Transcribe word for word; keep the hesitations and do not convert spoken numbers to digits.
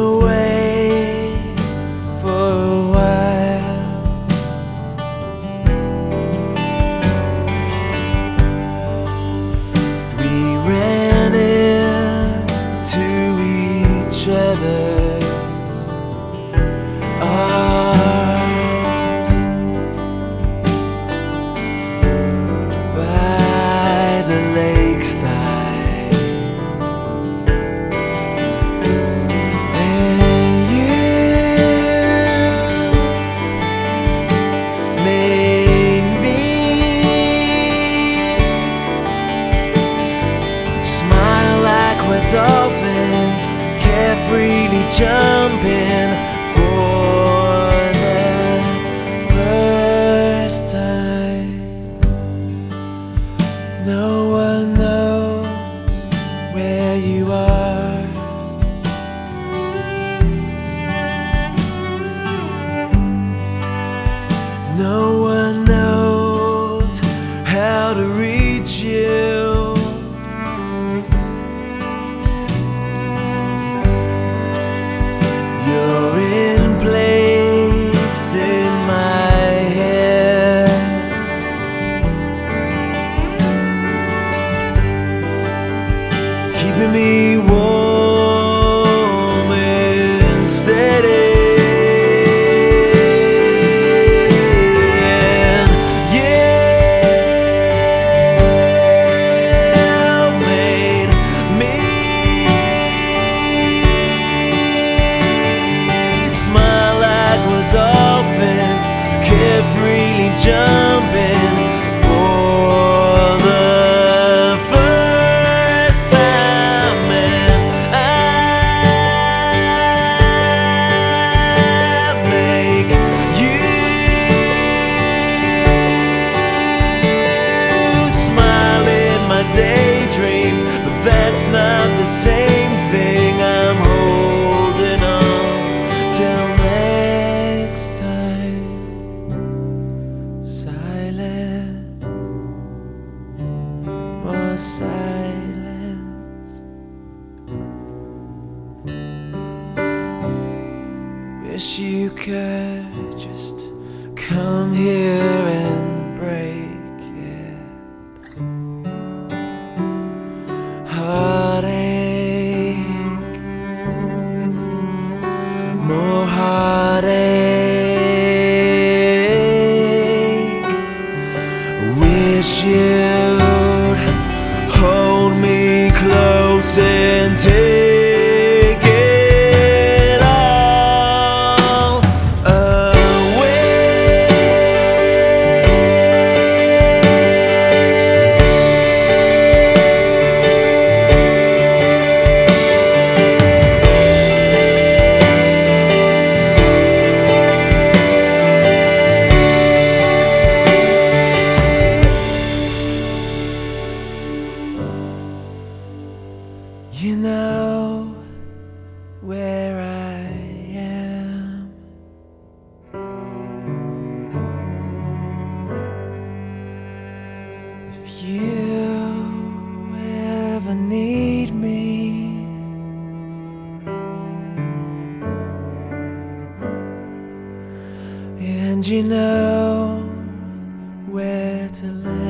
away for a while. We ran into each other's arms by the lakeside. Dolphins carefreely jumping for the first time. No one knows where you are. No one knows how to reach you. You're in place in my head, keeping me warm and steady. And yeah, made me smile like we're dolphins, carefreely jumping for the first time. And I make you smile in my daydreams, but that's not the same thing. I'm holding on till next time. Silence, more silence. Wish you could just come here and break it. Heartache, more heartache. Wish you'd hold me close and take it all away. You know where I am. If you ever need me, and you know where to land.